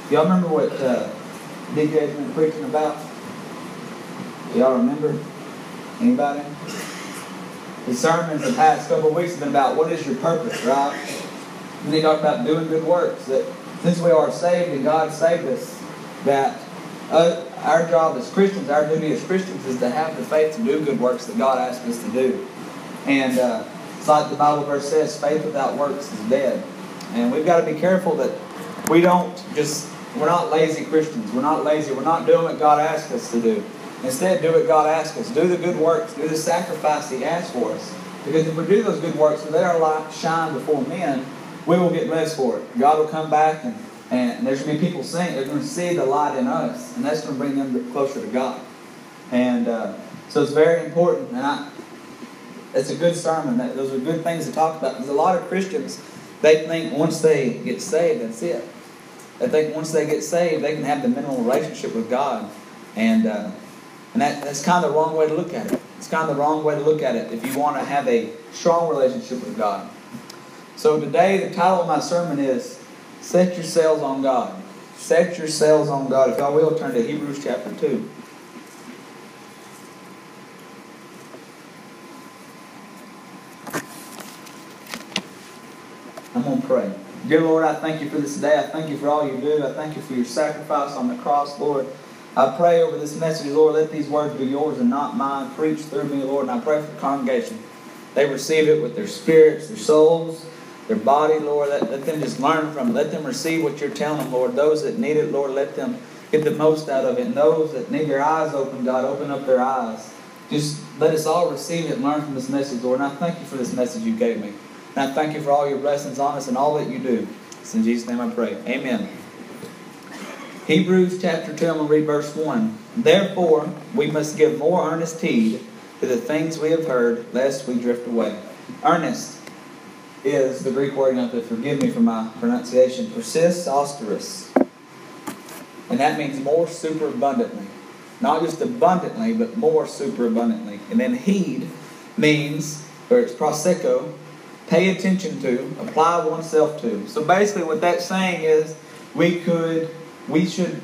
Y'all remember what DJ's been preaching about? Y'all remember? Anybody? The sermons the past couple of weeks have been about what is your purpose, right? And he talked about doing good works. That since we are saved and God saved us, that our job as Christians, our duty as Christians is to have the faith to do good works that God asks us to do. And it's like the Bible verse says, faith without works is dead. And we've got to be careful that we're not lazy Christians. We're not lazy. We're not doing what God asks us to do. Instead, do what God asks us. Do the good works. Do the sacrifice He asks for us. Because if we do those good works and let our light shine before men, we will get blessed for it. God will come back and there's going to be people saying they're going to see the light in us. And that's going to bring them closer to God. And so it's very important. And it's a good sermon. Those are good things to talk about. Because a lot of Christians, they think once they get saved, that's it. They think once they get saved, they can have the minimal relationship with God. And that's kind of the wrong way to look at it. It's kind of the wrong way to look at it if you want to have a strong relationship with God. So today, the title of my sermon is Set Your Sails on God. Set your sails on God. If y'all will, turn to Hebrews chapter 2. I'm going to pray. Dear Lord, I thank you for this day. I thank you for all you do. I thank you for your sacrifice on the cross, Lord. I pray over this message, Lord, let these words be yours and not mine. Preach through me, Lord, and I pray for the congregation. They receive it with their spirits, their souls, their body, Lord. Let them just learn from it. Let them receive what you're telling them, Lord. Those that need it, Lord, let them get the most out of it. And those that need their eyes open, God, open up their eyes. Just let us all receive it and learn from this message, Lord. And I thank you for this message you gave me. And I thank you for all your blessings on us and all that you do. It's in Jesus' name I pray. Amen. Hebrews chapter 2, I'm going to read verse 1. Therefore, we must give more earnest heed to the things we have heard, lest we drift away. Earnest is the Greek word, you have to forgive me for my pronunciation, persis austeros. And that means more superabundantly. Not just abundantly, but more superabundantly. And then heed means, or it's proseko, pay attention to, apply oneself to. So basically what that's saying is we should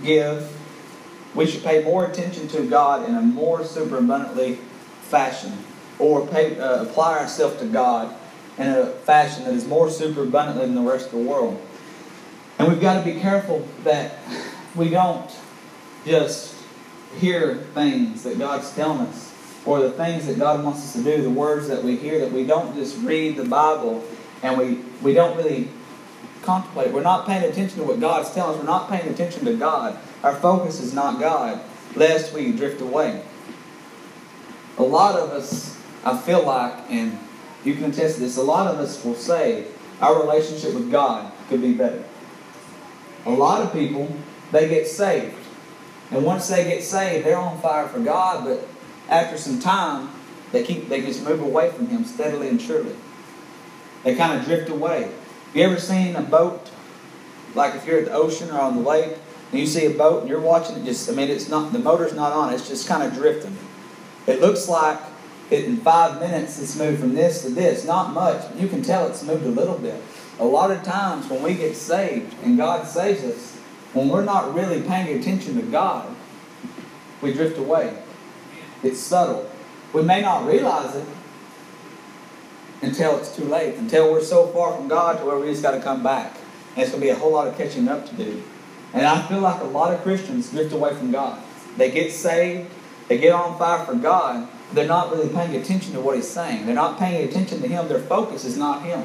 pay more attention to God in a more superabundantly fashion. Or apply ourselves to God in a fashion that is more superabundantly than the rest of the world. And we've got to be careful that we don't just hear things that God's telling us, or the things that God wants us to do, the words that we hear, that we don't just read the Bible and we don't really contemplate. We're not paying attention to what God's telling us. We're not paying attention to God. Our focus is not God, lest we drift away. A lot of us, I feel like, and you can attest to this, a lot of us will say our relationship with God could be better. A lot of people, they get saved. And once they get saved, they're on fire for God, but after some time, they just move away from Him steadily and surely. They kind of drift away. Have you ever seen a boat, like if you're at the ocean or on the lake, and you see a boat and you're watching it the motor's not on, it's just kind of drifting. It looks like in 5 minutes it's moved from this to this. Not much, but you can tell it's moved a little bit. A lot of times when we get saved and God saves us, when we're not really paying attention to God, we drift away. It's subtle. We may not realize it until it's too late, until we're so far from God to where we just got to come back. And it's going to be a whole lot of catching up to do. And I feel like a lot of Christians drift away from God. They get saved, they get on fire for God, but they're not really paying attention to what He's saying. They're not paying attention to Him. Their focus is not Him.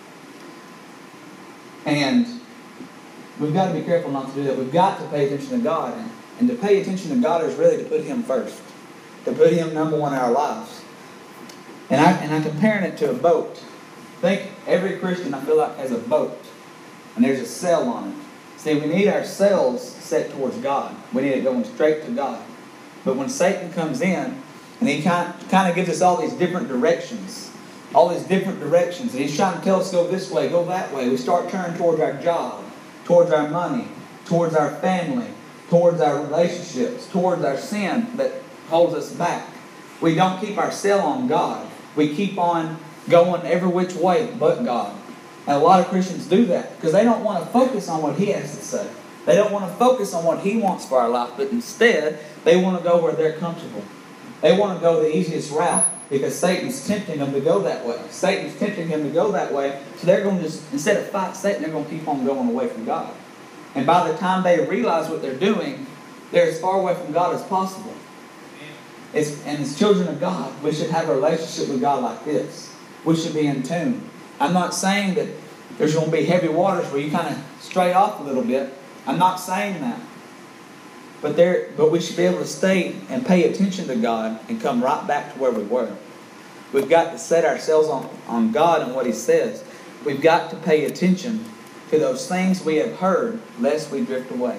And we've got to be careful not to do that. We've got to pay attention to God. And to pay attention to God is really to put Him first. To put Him number one in our lives. And I'm comparing it to a boat. I think every Christian, I feel like, has a boat. And there's a sail on it. See, we need our sails set towards God. We need it going straight to God. But when Satan comes in, and he kind of gives us all these different directions. All these different directions. And he's trying to tell us, go this way, go that way. We start turning towards our job, towards our money, towards our family, towards our relationships, towards our sin that holds us back. We don't keep our sail on God. We keep on going every which way but God. And a lot of Christians do that because they don't want to focus on what He has to say. They don't want to focus on what He wants for our life, but instead, they want to go where they're comfortable. They want to go the easiest route because Satan's tempting them to go that way. Satan's tempting them to go that way, so they're going to just, instead of fight Satan, they're going to keep on going away from God. And by the time they realize what they're doing, they're as far away from God as possible. And as children of God, we should have a relationship with God like this. We should be in tune. I'm not saying that there's going to be heavy waters where you kind of stray off a little bit. I'm not saying that. But we should be able to stay and pay attention to God and come right back to where we were. We've got to set ourselves on God and what He says. We've got to pay attention to those things we have heard, lest we drift away.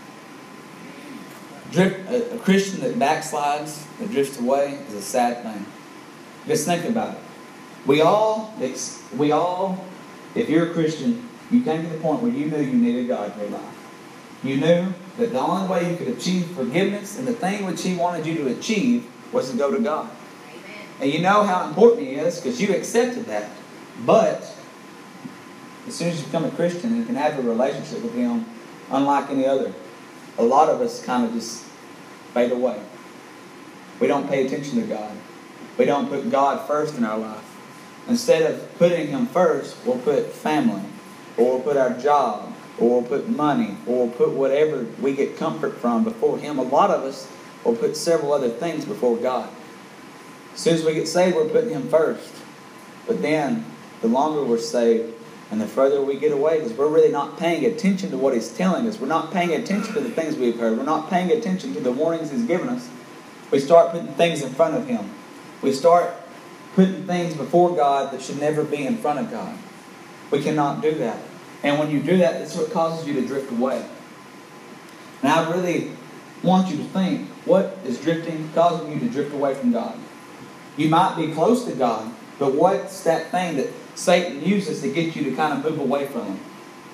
A Christian that backslides, that drifts away, is a sad thing. Just think about it. We all, if you're a Christian, you came to the point where you knew you needed God in your life. You knew that the only way you could achieve forgiveness and the thing which He wanted you to achieve was to go to God. Amen. And you know how important He is because you accepted that. But as soon as you become a Christian and can have a relationship with Him, unlike any other, a lot of us kind of just fade away. We don't pay attention to God. We don't put God first in our life. Instead of putting Him first, we'll put family, or we'll put our job, or we'll put money, or we'll put whatever we get comfort from before Him. A lot of us will put several other things before God. As soon as we get saved, we're putting Him first. But then, the longer we're saved, and the further we get away, because we're really not paying attention to what He's telling us. We're not paying attention to the things we've heard. We're not paying attention to the warnings He's given us. We start putting things in front of Him. We start putting things before God that should never be in front of God. We cannot do that. And when you do that, that's what causes you to drift away. Now, I really want you to think, what is causing you to drift away from God? You might be close to God, but what's that thing that Satan uses to get you to kind of move away from Him?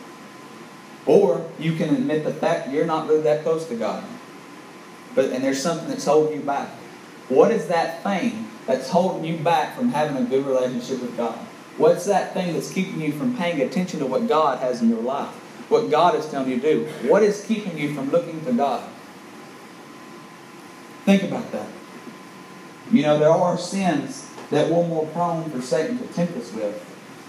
Or you can admit the fact that you're not really that close to God. And there's something that's holding you back. What is that thing that's holding you back from having a good relationship with God? What's that thing that's keeping you from paying attention to what God has in your life? What God is telling you to do? What is keeping you from looking to God? Think about that. You know, there are sins that we're more prone for Satan to tempt us with.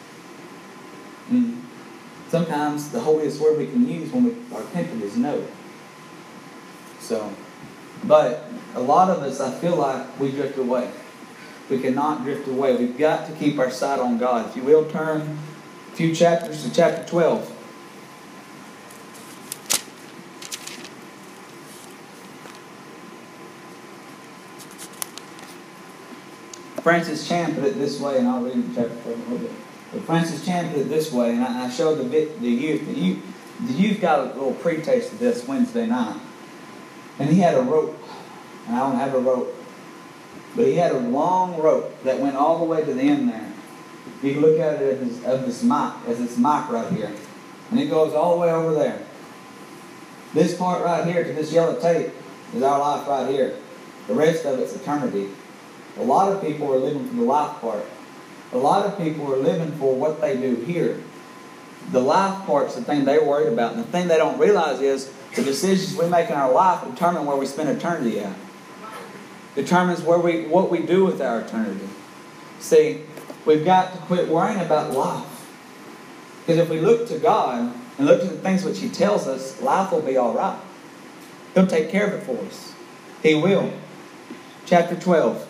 And sometimes the holiest word we can use when we are tempted is no. But a lot of us, I feel like we drift away. We cannot drift away. We've got to keep our sight on God. If you will, turn a few chapters to chapter 12. Francis Chan put it this way, and I'll read chapter 12 a little bit. But Francis Chan put it this way, and I showed the youth. The youth got a little pre-taste of this Wednesday night. And he had a rope. And I don't have a rope. But he had a long rope that went all the way to the end there. You can look at it as this mic right here. And it goes all the way over there. This part right here to this yellow tape is our life right here. The rest of it's eternity. A lot of people are living for the life part. A lot of people are living for what they do here. The life part's the thing they're worried about. And the thing they don't realize is the decisions we make in our life determine where we spend eternity at. Determines what we do with our eternity. See, we've got to quit worrying about life. Because if we look to God and look to the things which He tells us, life will be all right. He'll take care of it for us. He will. Chapter 12.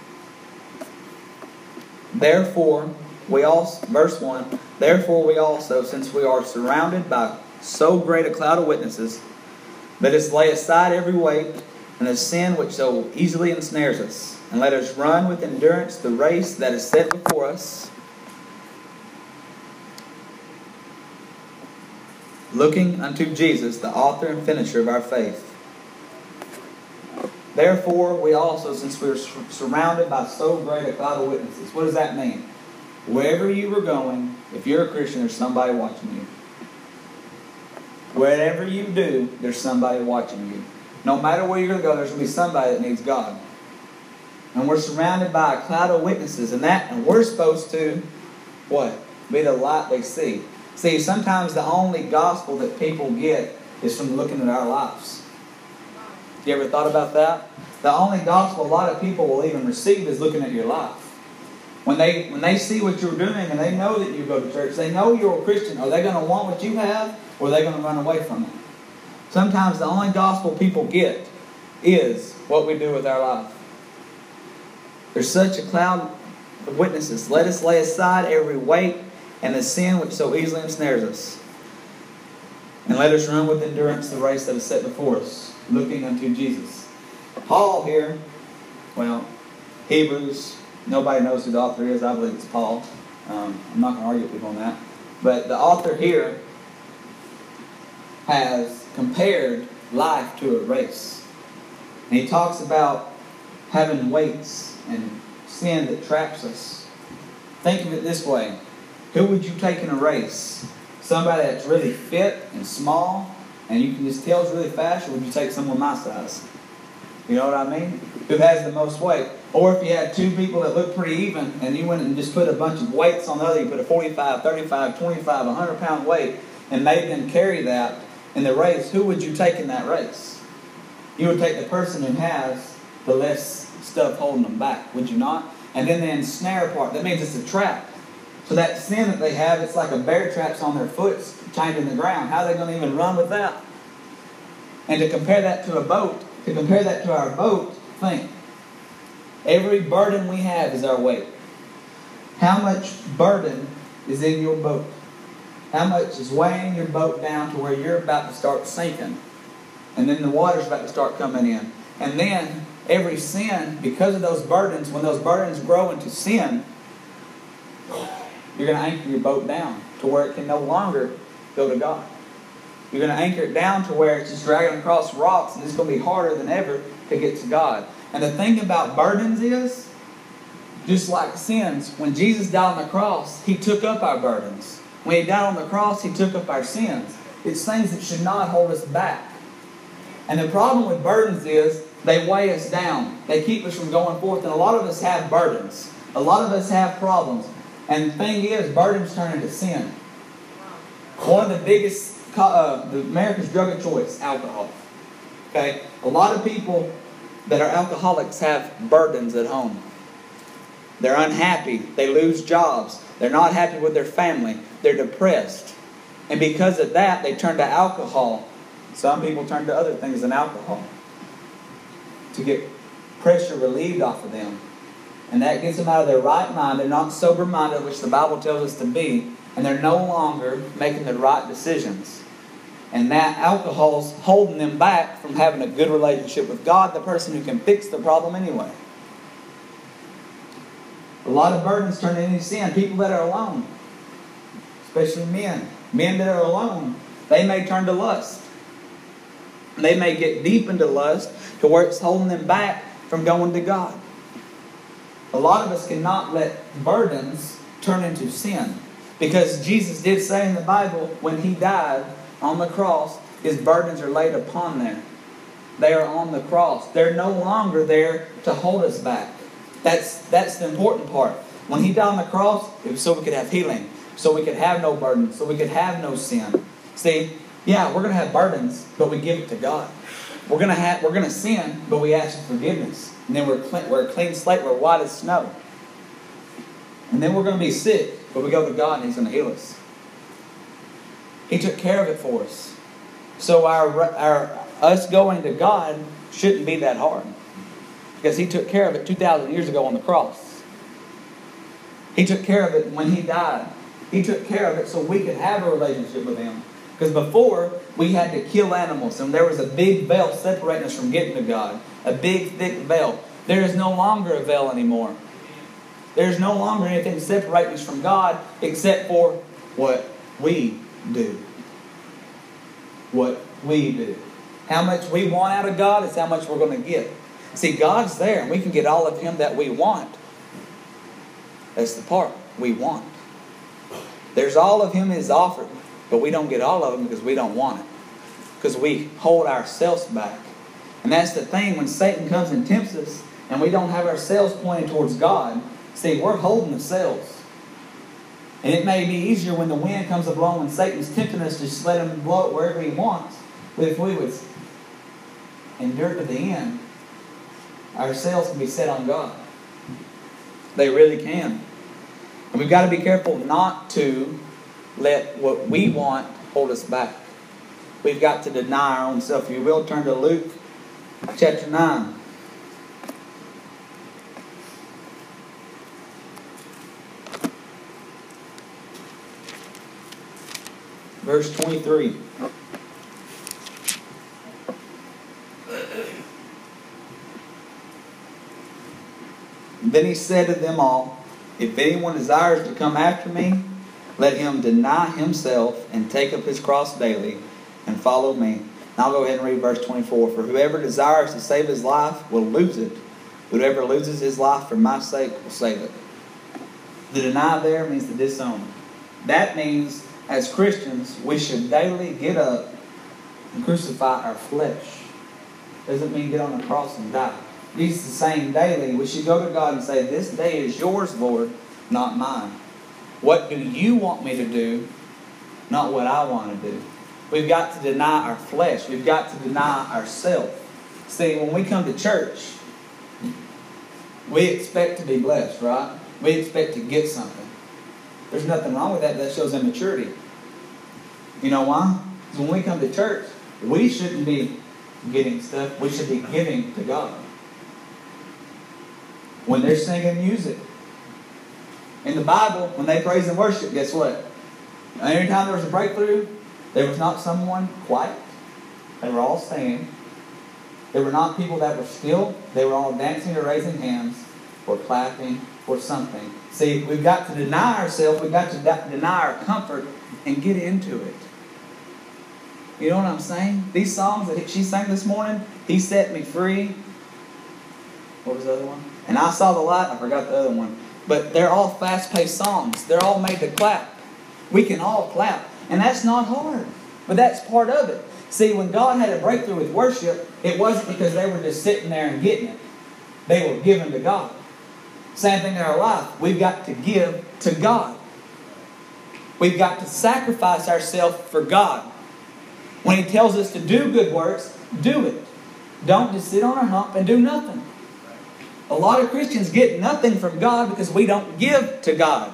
Therefore, verse 1, therefore we also, since we are surrounded by so great a cloud of witnesses, let us lay aside every weight and the sin which so easily ensnares us, and let us run with endurance the race that is set before us, looking unto Jesus, the author and finisher of our faith. Therefore, we also, since we are surrounded by so great a cloud of witnesses. What does that mean? Wherever you were going, if you're a Christian, there's somebody watching you. Whatever you do, there's somebody watching you. No matter where you're going to go, there's going to be somebody that needs God. And we're surrounded by a cloud of witnesses. And we're supposed to, what? Be the light they see. See, sometimes the only gospel that people get is from looking at our lives. You ever thought about that? The only gospel a lot of people will even receive is looking at your life. When they see what you're doing and they know that you go to church, they know you're a Christian, are they going to want what you have or are they going to run away from it? Sometimes the only gospel people get is what we do with our life. There's such a cloud of witnesses. Let us lay aside every weight and the sin which so easily ensnares us. And let us run with endurance the race that is set before us, looking unto Jesus. Paul here, well, Hebrews, nobody knows who the author is. I believe it's Paul. I'm not going to argue with people on that. But the author here has compared life to a race. And he talks about having weights and sin that traps us. Think of it this way. Who would you take in a race? Somebody that's really fit and small and you can just tell is really fast, or would you take someone my size? You know what I mean? Who has the most weight? Or if you had two people that look pretty even and you went and just put a bunch of weights on the other, you put a 45, 35, 25, 100 pound weight and made them carry that in the race, who would you take in that race? You would take the person who has the less stuff holding them back, would you not? And then the ensnare part, that means it's a trap. So that sin that they have, it's like a bear trap's on their foot chained in the ground. How are they going to even run with that? And to compare that to a boat, to compare that to our boat, think. Every burden we have is our weight. How much burden is in your boat? How much is weighing your boat down to where you're about to start sinking? And then the water's about to start coming in. And then every sin, because of those burdens, when those burdens grow into sin, you're going to anchor your boat down to where it can no longer go to God. You're going to anchor it down to where it's just dragging across rocks and it's going to be harder than ever to get to God. And the thing about burdens is, just like sins, when Jesus died on the cross, He took up our burdens. When He died on the cross, He took up our sins. It's things that should not hold us back. And the problem with burdens is, they weigh us down. They keep us from going forth. And a lot of us have burdens. A lot of us have problems. And the thing is, burdens turn into sin. One of the biggest, America's drug of choice, alcohol. Okay? A lot of people that are alcoholics have burdens at home. They're unhappy. They lose jobs. They're not happy with their family. They're depressed. And because of that, they turn to alcohol. Some people turn to other things than alcohol to get pressure relieved off of them. And that gets them out of their right mind. They're not sober-minded, which the Bible tells us to be. And they're no longer making the right decisions. And that alcohol's holding them back from having a good relationship with God, the person who can fix the problem anyway. A lot of burdens turn into sin. People that are alone, especially men. Men that are alone, they may turn to lust. They may get deep into lust to where it's holding them back from going to God. A lot of us cannot let burdens turn into sin. Because Jesus did say in the Bible, when He died on the cross, His burdens are laid upon there. They are on the cross. They're no longer there to hold us back. That's the important part. When He died on the cross, it was so we could have healing. So we could have no burdens. So we could have no sin. See, yeah, we're going to have burdens, but we give it to God. We're going to sin, but we ask for forgiveness. And then we're a clean slate. We're white as snow. And then we're going to be sick, but we go to God and He's going to heal us. He took care of it for us. So us going to God shouldn't be that hard. Because He took care of it 2,000 years ago on the cross. He took care of it when He died. He took care of it so we could have a relationship with Him. Because before, we had to kill animals. And there was a big veil separating us from getting to God. A big, thick veil. There is no longer a veil anymore. There's no longer anything separating us from God except for what we do. What we do. How much we want out of God is how much we're going to get. See, God's there and we can get all of Him that we want. That's the part we want. There's all of Him is offered, but we don't get all of Him because we don't want it. Because we hold ourselves back. And that's the thing, when Satan comes and tempts us and we don't have ourselves pointed towards God, see, we're holding the sails. And it may be easier when the wind comes a blowing and Satan's tempting us to just let him blow it wherever he wants. But if we would endure to the end, our sails can be set on God. They really can. And we've got to be careful not to let what we want hold us back. We've got to deny our own self. If you will, turn to Luke chapter 9. Verse 23. Then he said to them all, if anyone desires to come after me, let him deny himself and take up his cross daily and follow me. And I'll go ahead and read verse 24. For whoever desires to save his life will lose it. Whoever loses his life for my sake will save it. The deny there means to disown. That means, as Christians, we should daily get up and crucify our flesh. Doesn't mean get on the cross and die. Jesus is saying daily, we should go to God and say, this day is yours, Lord, not mine. What do you want me to do, not what I want to do? We've got to deny our flesh. We've got to deny ourselves. See, when we come to church, we expect to be blessed, right? We expect to get something. There's nothing wrong with that. That shows immaturity. You know why? Because when we come to church, we shouldn't be getting stuff. We should be giving to God. When they're singing music, in the Bible, when they praise and worship, guess what? Every time there was a breakthrough, there was not someone quiet. They were all singing. There were not people that were still. They were all dancing or raising hands or clapping or something. See, we've got to deny ourselves. We've got to deny our comfort and get into it. You know what I'm saying? These songs that she sang this morning, He Set Me Free. What was the other one? And I Saw the Light. I forgot the other one. But they're all fast-paced songs. They're all made to clap. We can all clap. And that's not hard. But that's part of it. See, when God had a breakthrough with worship, it wasn't because they were just sitting there and getting it. They were giving to God. Same thing in our life. We've got to give to God. We've got to sacrifice ourselves for God. When He tells us to do good works, do it. Don't just sit on a hump and do nothing. A lot of Christians get nothing from God because we don't give to God.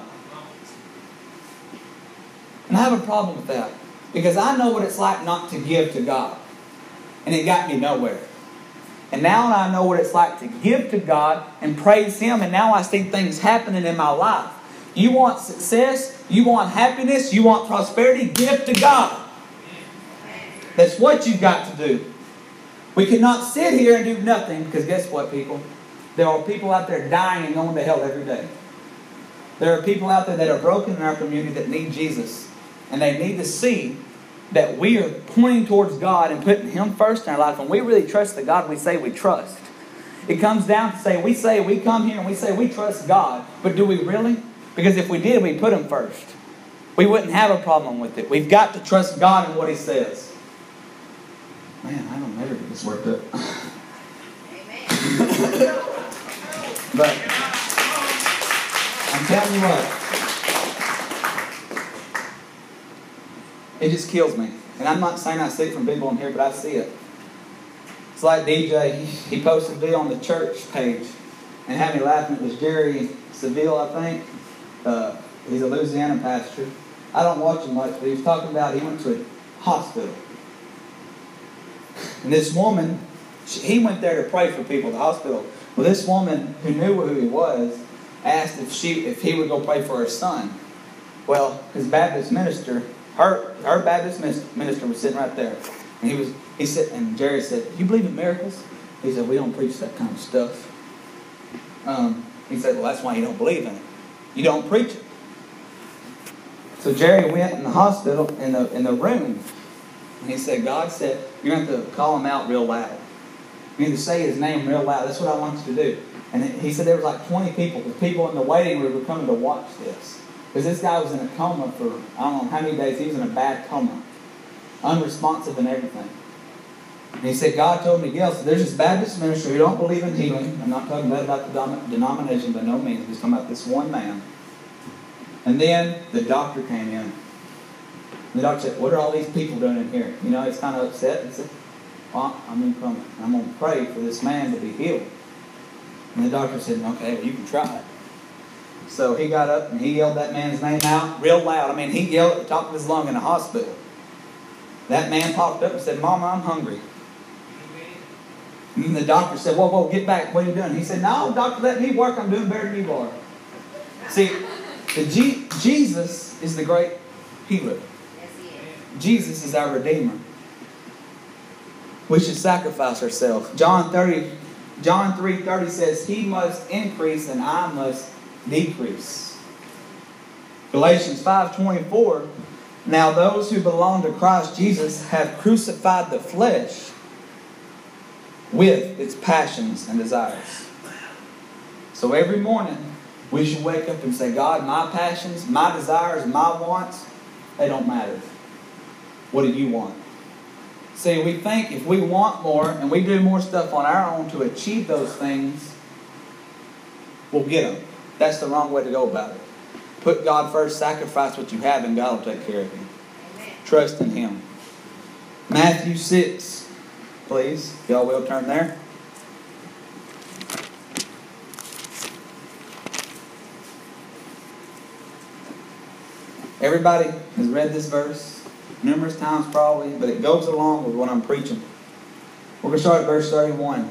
And I have a problem with that. Because I know what it's like not to give to God. And it got me nowhere. And now I know what it's like to give to God and praise Him. And now I see things happening in my life. You want success? You want happiness? You want prosperity? Give to God. That's what you've got to do. We cannot sit here and do nothing. Because guess what, people? There are people out there dying and going to hell every day. There are people out there that are broken in our community that need Jesus. And they need to see that we are pointing towards God and putting Him first in our life. And we really trust the God we say we trust. It comes down to we come here and we say we trust God. But do we really? Because if we did, we'd put Him first. We wouldn't have a problem with it. We've got to trust God in what He says. Man, I don't ever get this worked up. Amen. But I'm telling you what. It just kills me. And I'm not saying I see it from people in here, but I see it. It's like DJ, he posted a video on the church page and had me laughing. It was Jerry Seville, I think. He's a Louisiana pastor. I don't watch him much, but he was talking about he went to a hospital. And this woman, he went there to pray for people at the hospital. Well, this woman who knew who he was asked if he would go pray for her son. Well, his Baptist minister, her Baptist minister was sitting right there. And he said, and Jerry said, "You believe in miracles?" He said, "We don't preach that kind of stuff." He said, "Well, that's why you don't believe in it. You don't preach it." So Jerry went in the hospital, in the room, and he said, God said, you're going to have to call him out real loud. You need to say his name real loud. That's what I want you to do. And he said there was like 20 people. The people in the waiting room were coming to watch this. Because this guy was in a coma for, I don't know how many days. He was in a bad coma. Unresponsive and everything. And he said, God told me to yell. So there's this Baptist minister who don't believe in healing. I'm not talking about the denomination by no means. I'm just talking about this one man. And then the doctor came in. And the doctor said, what are all these people doing in here? You know, he's kind of upset. And said, well, I'm going to pray for this man to be healed. And the doctor said, okay, well, you can try it. So he got up and he yelled that man's name out real loud. I mean, he yelled at the top of his lung in the hospital. That man popped up and said, Mama, I'm hungry. And the doctor said, whoa, get back. What are you doing? He said, no, doctor, let me work. I'm doing better than you are. See, Jesus is the great healer. Jesus is our Redeemer. We should sacrifice ourselves. John 3:30 says, He must increase and I must decrease. Galatians 5:24, now those who belong to Christ Jesus have crucified the flesh with its passions and desires. So every morning we should wake up and say, God, my passions, my desires, my wants, they don't matter. What do you want? See, we think if we want more and we do more stuff on our own to achieve those things, we'll get them. That's the wrong way to go about it. Put God first, sacrifice what you have, and God will take care of you. Amen. Trust in Him. Matthew 6, please. Y'all will turn there. Everybody has read this verse numerous times probably, but it goes along with what I'm preaching. We're going to start at verse 31.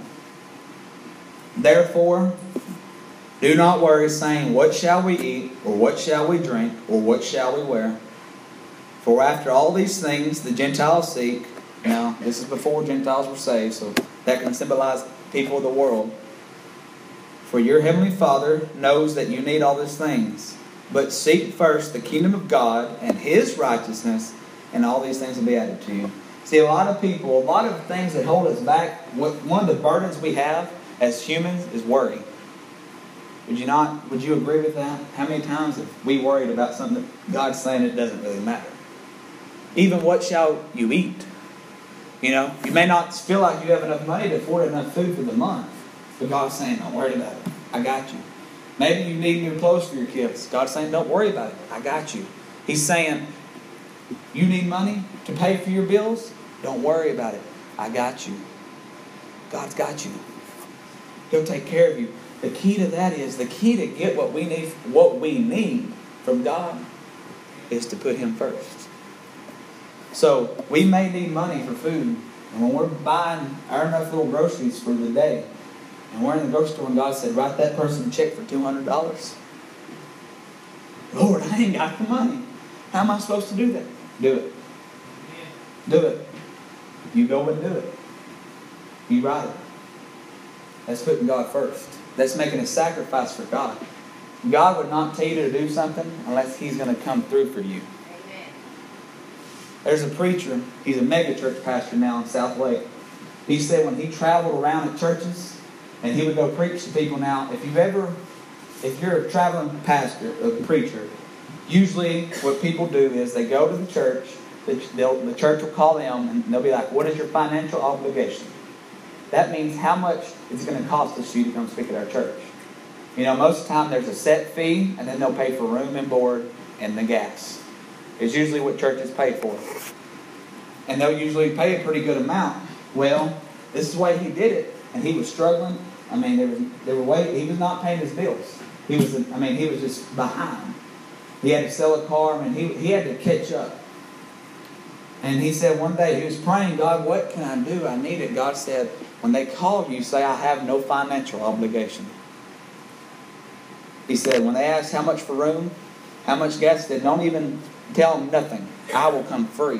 Therefore, do not worry, saying, what shall we eat, or what shall we drink, or what shall we wear? For after all these things the Gentiles seek. Now, this is before Gentiles were saved, so that can symbolize people of the world. For your heavenly Father knows that you need all these things. But seek first the kingdom of God and His righteousness, and all these things will be added to you. See, a lot of people, a lot of things that hold us back, one of the burdens we have as humans is worry. Would you agree with that? How many times have we worried about something that God's saying it doesn't really matter? Even what shall you eat? You know, you may not feel like you have enough money to afford enough food for the month, but God's saying, don't worry about it. I got you. Maybe you need new clothes for your kids. God's saying, don't worry about it. I got you. He's saying, you need money to pay for your bills? Don't worry about it. I got you. God's got you. He'll take care of you. The key to that is, the key to get what we need from God is to put Him first. So, we may need money for food. And when we're buying our enough little groceries for the day, and we're in the grocery store and God said, write that person a check for $200. Lord, I ain't got the money. How am I supposed to do that? Do it. Do it. You go and do it. You write it. That's putting God first. That's making a sacrifice for God. God would not tell you to do something unless He's going to come through for you. Amen. There's a preacher, he's a mega church pastor now in South Lake. He said when he traveled around at churches and he would go preach to people. Now, if you're a traveling pastor, a preacher, usually what people do is they go to the church, the church will call them and they'll be like, what is your financial obligation? That means how much it's going to cost us you to come speak at our church. You know, most of the time there's a set fee and then they'll pay for room and board and the gas. It's usually what churches pay for. And they'll usually pay a pretty good amount. Well, this is the way he did it. And he was struggling. I mean, he was not paying his bills. He was just behind. He had to sell a car. I mean, he had to catch up. And he said one day, he was praying, God, what can I do? I need it. God said, when they call you, say, I have no financial obligation. He said, when they ask how much for room, how much gas, he said, don't even tell them nothing. I will come free.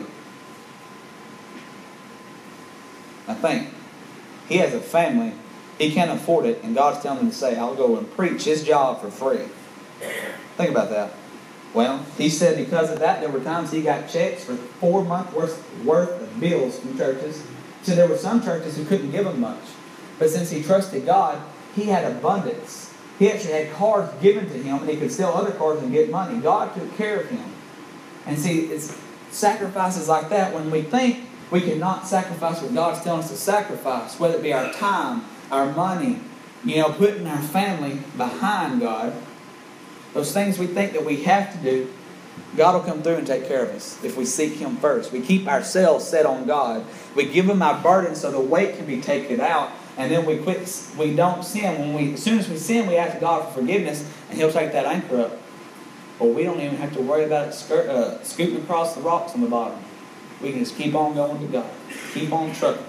I think he has a family. He can't afford it. And God's telling him to say, I'll go and preach his job for free. Think about that. Well, he said because of that, there were times he got checks for 4 months worth of bills from churches. So there were some churches who couldn't give him much. But since he trusted God, he had abundance. He actually had cars given to him, and he could sell other cars and get money. God took care of him. And see, it's sacrifices like that when we think we cannot sacrifice what God's telling us to sacrifice, whether it be our time, our money, putting our family behind God. Those things we think that we have to do, God will come through and take care of us if we seek Him first. We keep ourselves set on God. We give Him our burden so the weight can be taken out. And then we don't sin. As soon as we sin, we ask God for forgiveness, and He'll take that anchor up. But we don't even have to worry about it scooting across the rocks on the bottom. We can just keep on going to God. Keep on trucking.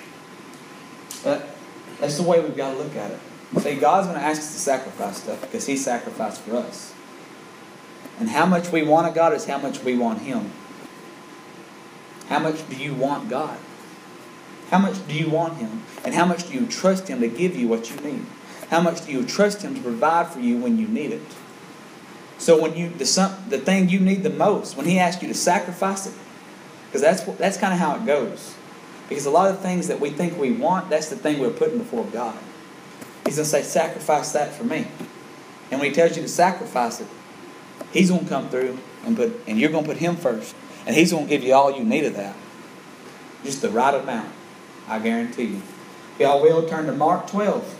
That's the way we've got to look at it. See, God's going to ask us to sacrifice stuff because He sacrificed for us. And how much we want of God is how much we want Him. How much do you want God? How much do you want Him? And how much do you trust Him to give you what you need? How much do you trust Him to provide for you when you need it? So when the thing you need the most, when He asks you to sacrifice it, because that's kind of how it goes. Because a lot of the things that we think we want, that's the thing we're putting before God. He's going to say, sacrifice that for me. And when He tells you to sacrifice it, He's going to come through and you're going to put Him first. And He's going to give you all you need of that. Just the right amount. I guarantee you. If y'all will, turn to Mark 12.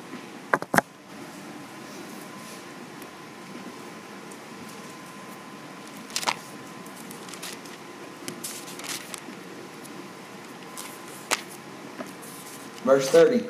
Verse 30.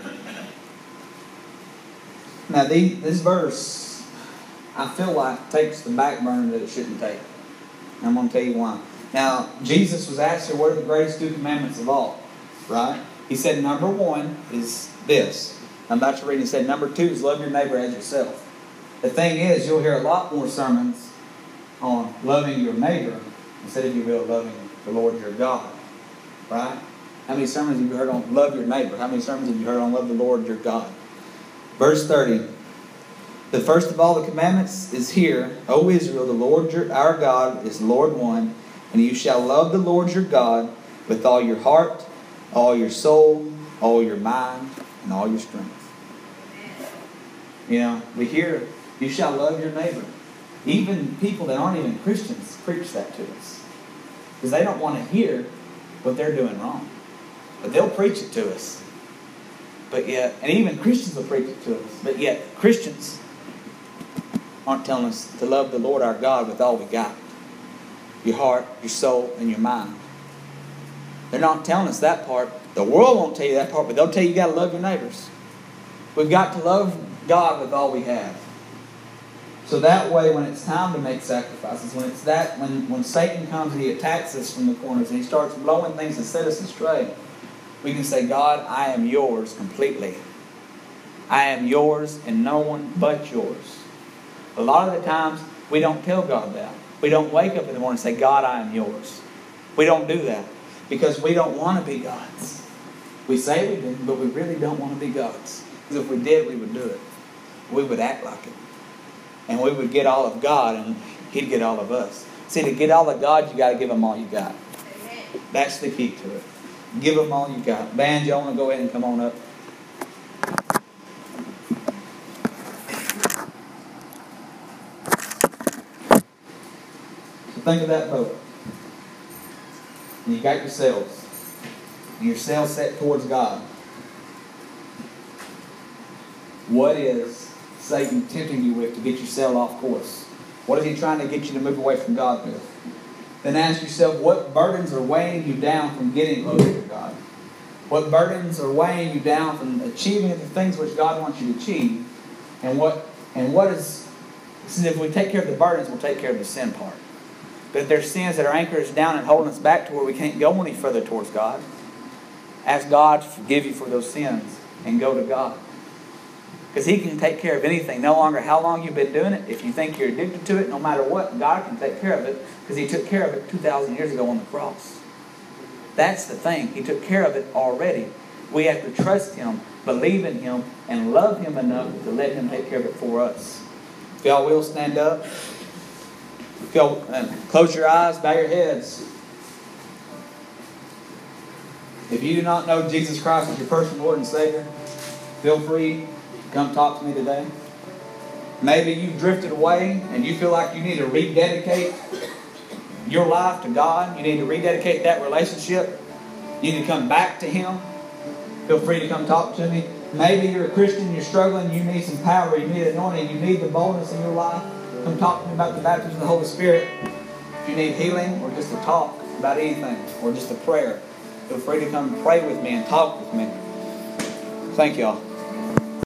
Now this verse, I feel like takes the back burner that it shouldn't take. And I'm going to tell you why. Now, Jesus was asked, what are the greatest 2 commandments of all? Right? He said number 1 is this. I'm about to read. He said number 2 is love your neighbor as yourself. The thing is, you'll hear a lot more sermons on loving your neighbor instead of you will loving the Lord your God. Right? How many sermons have you heard on love your neighbor? How many sermons have you heard on love the Lord your God? Verse 30. The first of all the commandments is here, O Israel, the Lord our God is Lord one, and you shall love the Lord your God with all your heart, all your soul, all your mind, and all your strength. You know, we hear, you shall love your neighbor. Even people that aren't even Christians preach that to us. Because they don't want to hear what they're doing wrong. But they'll preach it to us. But yet, and even Christians will preach it to us. But yet, Christians aren't telling us to love the Lord our God with all we got. Your heart, your soul, and your mind. They're not telling us that part. The world won't tell you that part, but they'll tell you got to love your neighbors. We've got to love God with all we have. So that way, when it's time to make sacrifices, when Satan comes and he attacks us from the corners and he starts blowing things to set us astray, we can say, God, I am yours completely. I am yours and no one but yours. A lot of the times, we don't tell God that. We don't wake up in the morning and say, God, I am yours. We don't do that because we don't want to be God's. We say we do, but we really don't want to be God's. Because if we did, we would do it. We would act like it. And we would get all of God and He'd get all of us. See, to get all of God, you got to give Him all you got. Amen. That's the key to it. Give Him all you got. Band, y'all want to go ahead and come on up? So think of that boat. And you got your sails. And your sails set towards God. What is Satan tempting you with to get you sail off course? What is he trying to get you to move away from God with? Then ask yourself, what burdens are weighing you down from getting closer to God? What burdens are weighing you down from achieving the things which God wants you to achieve? And what is... See, if we take care of the burdens, we'll take care of the sin part. But if there's sins that are anchoring us down and holding us back to where we can't go any further towards God, ask God to forgive you for those sins and go to God. Because He can take care of anything. No longer how long you've been doing it. If you think you're addicted to it, no matter what, God can take care of it. Because He took care of it 2,000 years ago on the cross. That's the thing. He took care of it already. We have to trust Him, believe in Him, and love Him enough to let Him take care of it for us. If y'all will stand up. If y'all close your eyes, bow your heads. If you do not know Jesus Christ as your personal Lord and Savior, feel free. Come talk to me today. Maybe you've drifted away and you feel like you need to rededicate your life to God. You need to rededicate that relationship. You need to come back to Him. Feel free to come talk to me. Maybe you're a Christian, you're struggling, you need some power, you need anointing, you need the boldness in your life. Come talk to me about the baptism of the Holy Spirit. If you need healing or just to talk about anything or just a prayer, feel free to come pray with me and talk with me. Thank y'all.